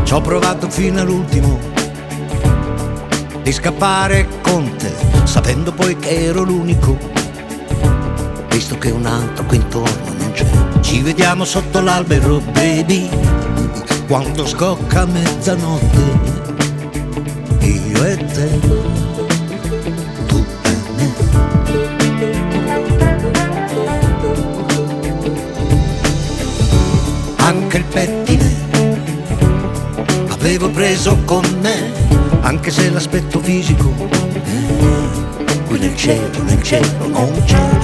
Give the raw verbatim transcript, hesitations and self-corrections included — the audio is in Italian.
Ci ho provato fino all'ultimo di scappare con te, sapendo poi che ero l'unico, visto che un altro qui intorno non c'è. Ci vediamo sotto l'albero, baby, quando scocca mezzanotte, io e te, tu e me. Anche il pettine avevo preso con me, anche se l'aspetto fisico eh, qui nel cielo, nel cielo non c'è.